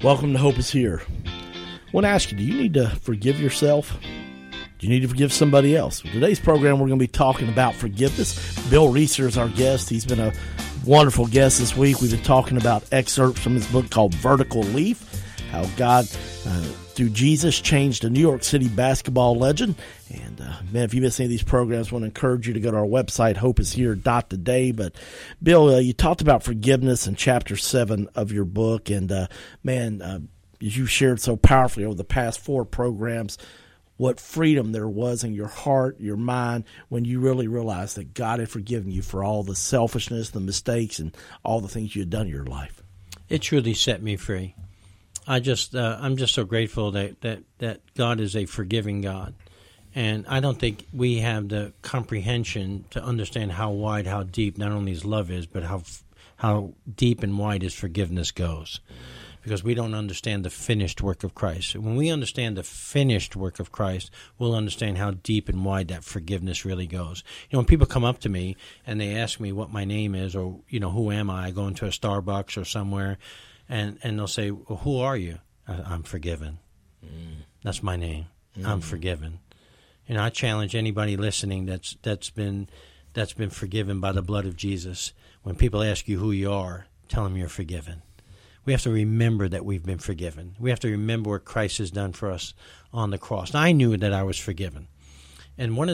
Welcome to Hope is Here. I want to ask you, do you need to forgive yourself? Do you need to forgive somebody else? In today's program, we're going to be talking about forgiveness. Bill Reeser is our guest. He's been a wonderful guest this week. We've been talking about excerpts from his book called Vertical Leap, how God, through Jesus, changed a New York City basketball legend. And, man, if you miss any of these programs, I want to encourage you to go to our website, hopeishere.today. But, Bill, you talked about forgiveness in Chapter 7 of your book. And, as you shared so powerfully over the past 4 programs, what freedom there was in your heart, your mind, when you really realized that God had forgiven you for all the selfishness, the mistakes, and all the things you had done in your life. It truly set me free. I'm just so grateful that God is a forgiving God. And I don't think we have the comprehension to understand how wide, how deep not only His love is, but how deep and wide His forgiveness goes. Because we don't understand the finished work of Christ. When we understand the finished work of Christ, we'll understand how deep and wide that forgiveness really goes. You know, when people come up to me and they ask me what my name is or, who am I go into a Starbucks or somewhere, and they'll say, well, who are you? I'm forgiven. That's my name. I'm forgiven. I challenge anybody listening that's been forgiven by the blood of Jesus. When people ask you who you are, tell them you're forgiven. We have to remember that we've been forgiven. We have to remember what Christ has done for us on the cross. Now, I knew that I was forgiven. And one of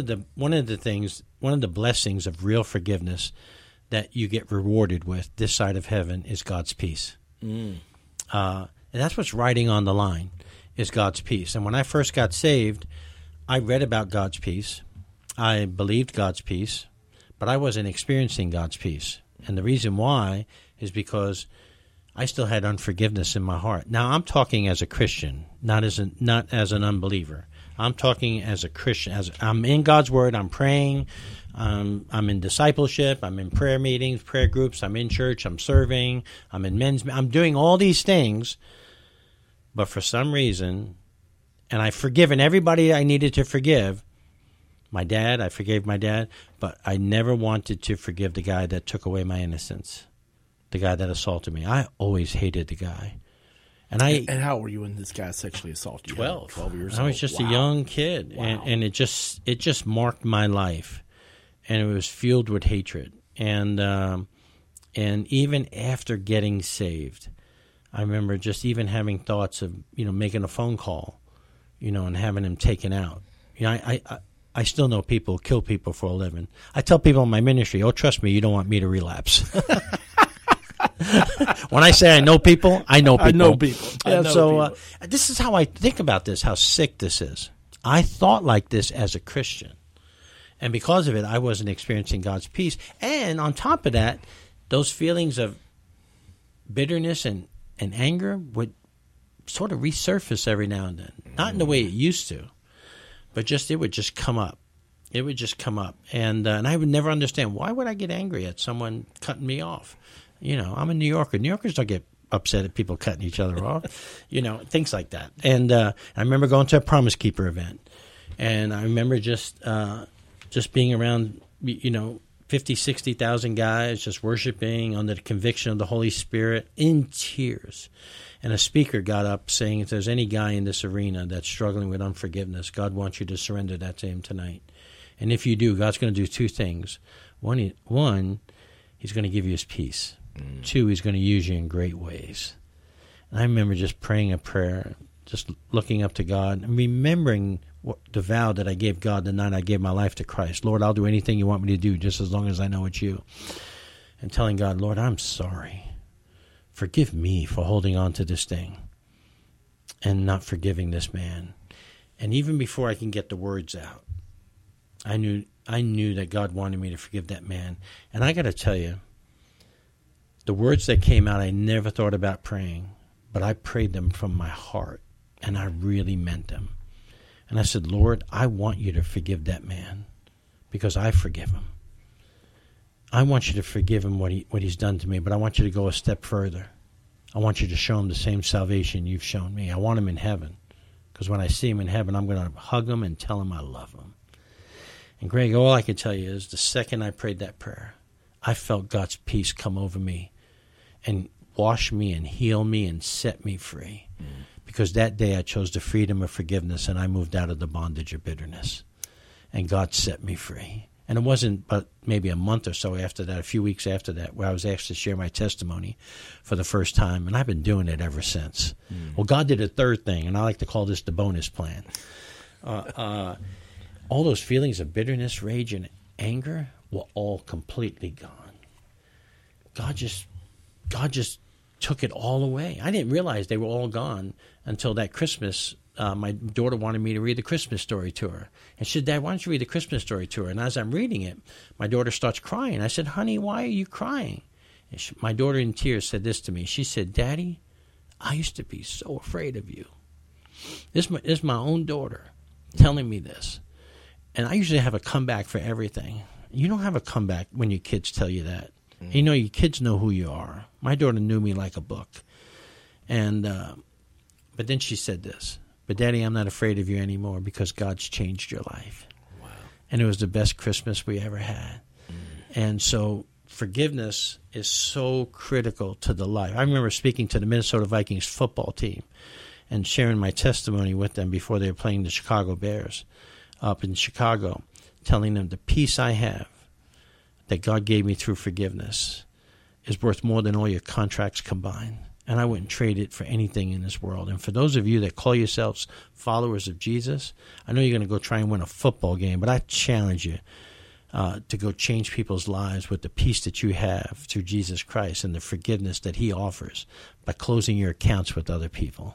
the blessings of real forgiveness that you get rewarded with this side of heaven is God's peace. And that's what's riding on the line, is God's peace. And when I first got saved, I read about God's peace. I believed God's peace, but I wasn't experiencing God's peace. And the reason why is because I still had unforgiveness in my heart. Now, I'm talking as a Christian, not as an unbeliever. I'm talking as a Christian. As I'm in God's Word, I'm praying, I'm in discipleship, I'm in prayer meetings, prayer groups, I'm in church, I'm serving, I'm in I'm doing all these things, but for some reason, and I've forgiven everybody I needed to forgive. I forgave my dad, but I never wanted to forgive the guy that took away my innocence. The guy that assaulted me. I always hated the guy. And how were you when this guy sexually assaulted you? 12 years old. I was just a young kid. Wow. And it just marked my life. And it was filled with hatred. And even after getting saved, I remember just even having thoughts of, making a phone call, and having him taken out. I still know people kill people for a living. I tell people in my ministry, trust me, you don't want me to relapse. When I say I know people, I know people. This is how I think about this, how sick this is. I thought like this as a Christian. And because of it, I wasn't experiencing God's peace. And on top of that, those feelings of bitterness and anger would sort of resurface every now and then. Not in the way it used to, but it would just come up. It would just come up. And I would never understand, why would I get angry at someone cutting me off? I'm a New Yorker. New Yorkers don't get upset at people cutting each other off, things like that. And I remember going to a Promise Keeper event, and I remember just being around, 50, 60,000 guys just worshiping under the conviction of the Holy Spirit in tears. And a speaker got up saying, if there's any guy in this arena that's struggling with unforgiveness, God wants you to surrender that to Him tonight. And if you do, God's going to do 2 things. One, He's going to give you His peace. 2, He's going to use you in great ways. And I remember just praying a prayer, just looking up to God, and remembering the vow that I gave God the night I gave my life to Christ. Lord, I'll do anything you want me to do, just as long as I know it's you. And telling God, Lord, I'm sorry. Forgive me for holding on to this thing and not forgiving this man. And even before I can get the words out, I knew that God wanted me to forgive that man. And I got to tell you, the words that came out, I never thought about praying, but I prayed them from my heart, and I really meant them. And I said, Lord, I want you to forgive that man because I forgive him. I want you to forgive him what he's done to me, but I want you to go a step further. I want you to show him the same salvation you've shown me. I want him in heaven, because when I see him in heaven, I'm going to hug him and tell him I love him. And Greg, all I can tell you is the second I prayed that prayer, I felt God's peace come over me. And wash me and heal me and set me free. Because that day I chose the freedom of forgiveness, and I moved out of the bondage of bitterness. And God set me free. And it wasn't but maybe a month or so after that, a few weeks after that, where I was asked to share my testimony for the first time. And I've been doing it ever since. Well, God did a third thing, and I like to call this the bonus plan. All those feelings of bitterness, rage, and anger were all completely gone. God just took it all away. I didn't realize they were all gone until that Christmas. My daughter wanted me to read the Christmas story to her. And she said, Dad, why don't you read the Christmas story to her? And as I'm reading it, my daughter starts crying. I said, honey, why are you crying? And my daughter in tears said this to me. She said, Daddy, I used to be so afraid of you. This is my own daughter telling me this. And I usually have a comeback for everything. You don't have a comeback when your kids tell you that. You know, your kids know who you are. My daughter knew me like a book. And but then she said this, but Daddy, I'm not afraid of you anymore because God's changed your life. Wow. And it was the best Christmas we ever had. And so forgiveness is so critical to the life. I remember speaking to the Minnesota Vikings football team and sharing my testimony with them before they were playing the Chicago Bears up in Chicago, telling them the peace I have that God gave me through forgiveness is worth more than all your contracts combined. And I wouldn't trade it for anything in this world. And for those of you that call yourselves followers of Jesus, I know you're going to go try and win a football game, but I challenge you to go change people's lives with the peace that you have through Jesus Christ and the forgiveness that he offers by closing your accounts with other people.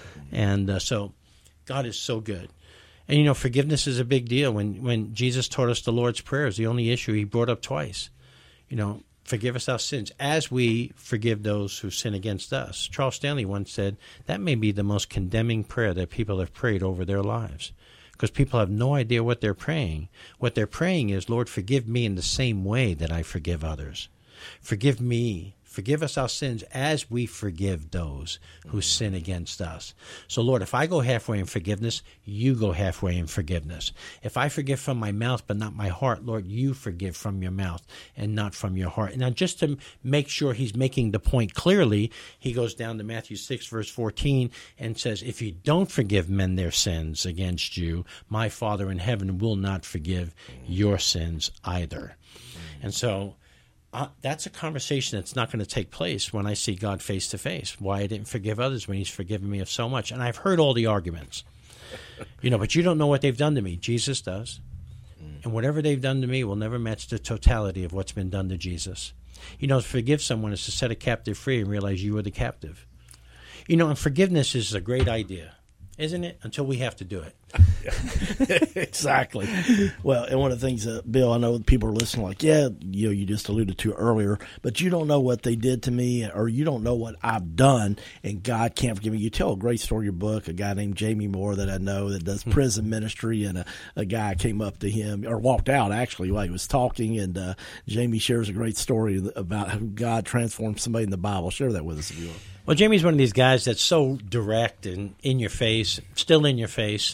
And so God is so good. And, you know, forgiveness is a big deal. When Jesus taught us the Lord's Prayer, is the only issue he brought up twice. You know, forgive us our sins as we forgive those who sin against us. Charles Stanley once said that may be the most condemning prayer that people have prayed over their lives, because people have no idea what they're praying. What they're praying is, Lord, forgive me in the same way that I forgive others. Forgive me. Forgive us our sins as we forgive those who sin against us. So, Lord, if I go halfway in forgiveness, you go halfway in forgiveness. If I forgive from my mouth but not my heart, Lord, you forgive from your mouth and not from your heart. Now, just to make sure he's making the point clearly, he goes down to Matthew 6, verse 14, and says, if you don't forgive men their sins against you, my Father in heaven will not forgive your sins either. And so that's a conversation that's not going to take place when I see God face to face. Why I didn't forgive others when he's forgiven me of so much. And I've heard all the arguments. You know, but you don't know what they've done to me. Jesus does. And whatever they've done to me will never match the totality of what's been done to Jesus. You know, to forgive someone is to set a captive free and realize you were the captive. You know, and forgiveness is a great idea, isn't it? Until we have to do it. Exactly. Well, and one of the things, Bill, I know people are listening like, yeah, you just alluded to earlier, but you don't know what they did to me, or you don't know what I've done, and God can't forgive me. You tell a great story in your book, a guy named Jamie Moore that I know that does prison ministry, and a guy came up to him, or walked out actually while he was talking, and Jamie shares a great story about how God transformed somebody in the Bible. Share that with us if you want. Well, Jamie's one of these guys that's so direct and in your face, still in your face,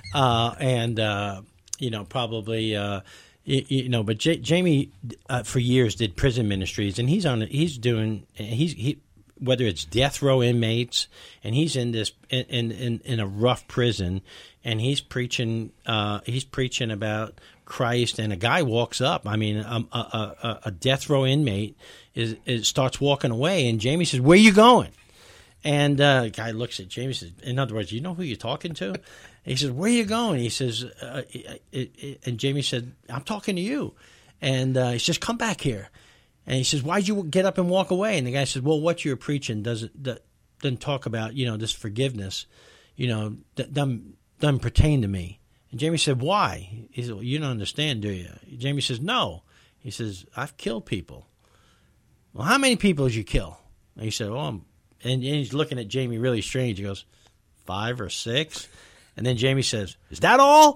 probably, but Jamie for years did prison ministries, and he's whether it's death row inmates, and he's in this in a rough prison, and he's preaching about Christ, and a guy walks up. I mean, a death row inmate starts walking away, and Jamie says, "Where you going?" And the guy looks at Jamie and says, in other words, you know who you're talking to? He says, where are you going? He says, and Jamie said, I'm talking to you. And he says, come back here. And he says, why'd you get up and walk away? And the guy says, well, what you're preaching doesn't talk about, this forgiveness, doesn't pertain to me. And Jamie said, why? He said, well, you don't understand, do you? Jamie says, no. He says, I've killed people. Well, how many people did you kill? And he said, well, and he's looking at Jamie really strange. He goes, 5 or 6? And then Jamie says, is that all?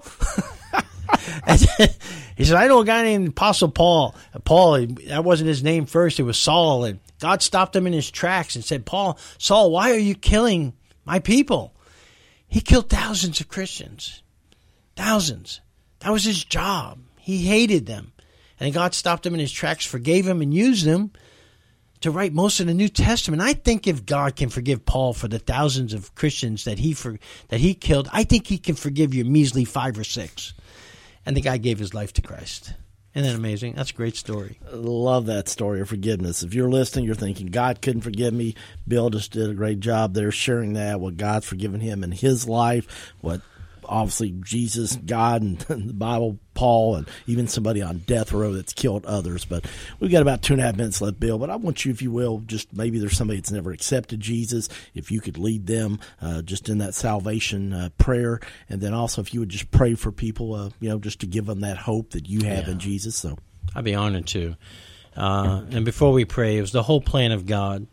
He said, I know a guy named Apostle Paul. Paul, that wasn't his name first. It was Saul. And God stopped him in his tracks and said, Saul, why are you killing my people? He killed thousands of Christians. Thousands. That was his job. He hated them. And God stopped him in his tracks, forgave him, and used him to write most of the New Testament. I think if God can forgive Paul for the thousands of Christians that he killed, I think he can forgive your measly 5 or 6. And the guy gave his life to Christ. Isn't that amazing? That's a great story. I love that story of forgiveness. If you're listening, you're thinking, God couldn't forgive me. Bill just did a great job there sharing that, what God's forgiven him in his life, what obviously Jesus, God, and the Bible, Paul, and even somebody on death row that's killed others. But we've got about 2.5 minutes left, Bill. But I want you, if you will, just maybe there's somebody that's never accepted Jesus, if you could lead them just in that salvation prayer. And then also if you would just pray for people, just to give them that hope that you have in Jesus. So I'd be honored to. And before we pray, it was the whole plan of God.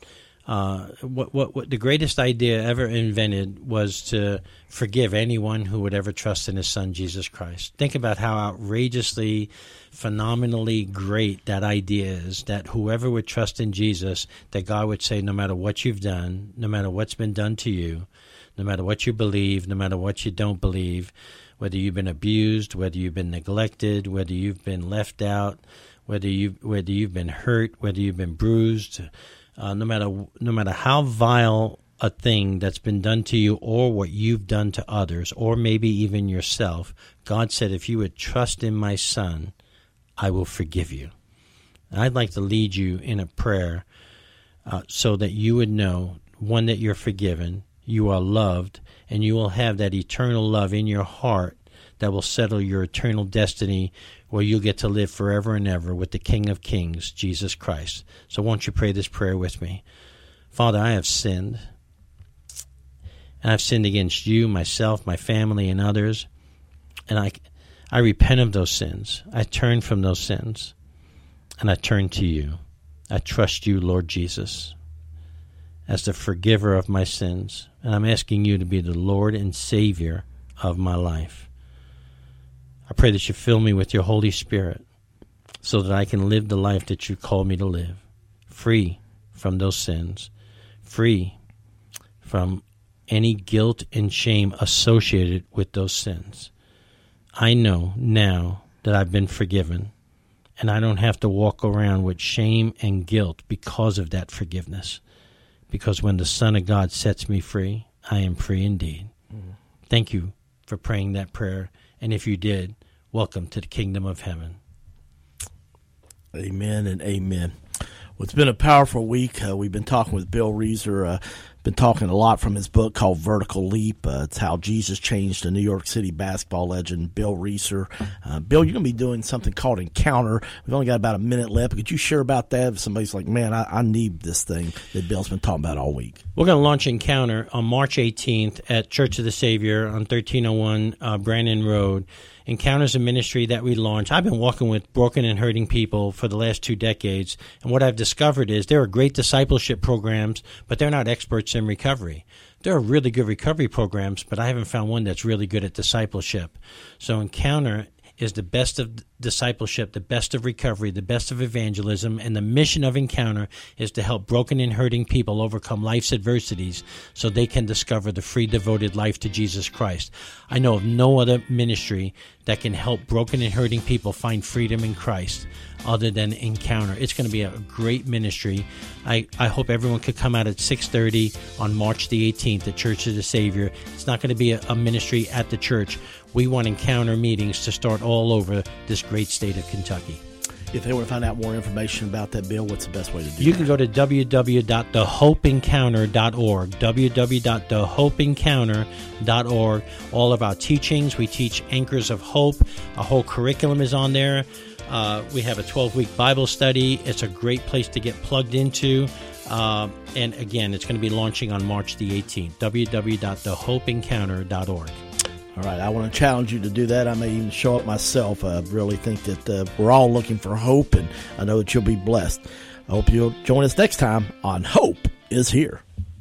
What the greatest idea ever invented was to forgive anyone who would ever trust in his son, Jesus Christ. Think about how outrageously, phenomenally great that idea is, that whoever would trust in Jesus, that God would say, no matter what you've done, no matter what's been done to you, no matter what you believe, no matter what you don't believe, whether you've been abused, whether you've been neglected, whether you've been left out, whether you've been hurt, whether you've been bruised, no matter how vile a thing that's been done to you or what you've done to others or maybe even yourself, God said, if you would trust in my son, I will forgive you. And I'd like to lead you in a prayer so that you would know, one, that you're forgiven, you are loved, and you will have that eternal love in your heart that will settle your eternal destiny where you'll get to live forever and ever with the King of Kings, Jesus Christ. So won't you pray this prayer with me? Father, I have sinned. And I've sinned against you, myself, my family, and others. And I repent of those sins. I turn from those sins. And I turn to you. I trust you, Lord Jesus, as the forgiver of my sins. And I'm asking you to be the Lord and Savior of my life. I pray that you fill me with your Holy Spirit so that I can live the life that you call me to live, free from those sins, free from any guilt and shame associated with those sins. I know now that I've been forgiven, and I don't have to walk around with shame and guilt because of that forgiveness, because when the Son of God sets me free, I am free indeed. Thank you for praying that prayer. And if you did, welcome to the kingdom of heaven. Amen and amen. Well, it's been a powerful week. We've been talking with Bill Reeser, been talking a lot from his book called Vertical Leap. It's how Jesus changed a New York City basketball legend, Bill Reeser. Bill, you're going to be doing something called Encounter. We've only got about a minute left. Could you share about that if somebody's like, man, I need this thing that Bill's been talking about all week? We're going to launch Encounter on March 18th at Church of the Savior on 1301 Brannan Road. Encounter is a ministry that we launched. I've been walking with broken and hurting people for the last 2 decades, and what I've discovered is there are great discipleship programs, but they're not experts in recovery. There are really good recovery programs, but I haven't found one that's really good at discipleship. So Encounter is the best of discipleship, the best of recovery, the best of evangelism, and the mission of Encounter is to help broken and hurting people overcome life's adversities so they can discover the free, devoted life to Jesus Christ. I know of no other ministry that can help broken and hurting people find freedom in Christ other than Encounter. It's going to be a great ministry. I hope everyone could come out at 6:30 on March the 18th at Church of the Savior. It's not going to be a ministry at the church. We want Encounter meetings to start all over this great state of Kentucky. If they want to find out more information about that, Bill, what's the best way to do that? You can go to www.thehopeencounter.org, www.thehopeencounter.org. All of our teachings, we teach Anchors of Hope. Our whole curriculum is on there. We have a 12-week Bible study. It's a great place to get plugged into. And again, it's going to be launching on March the 18th, www.thehopeencounter.org. All right, I want to challenge you to do that. I may even show up myself. I really think that we're all looking for hope, and I know that you'll be blessed. I hope you'll join us next time on Hope is Here.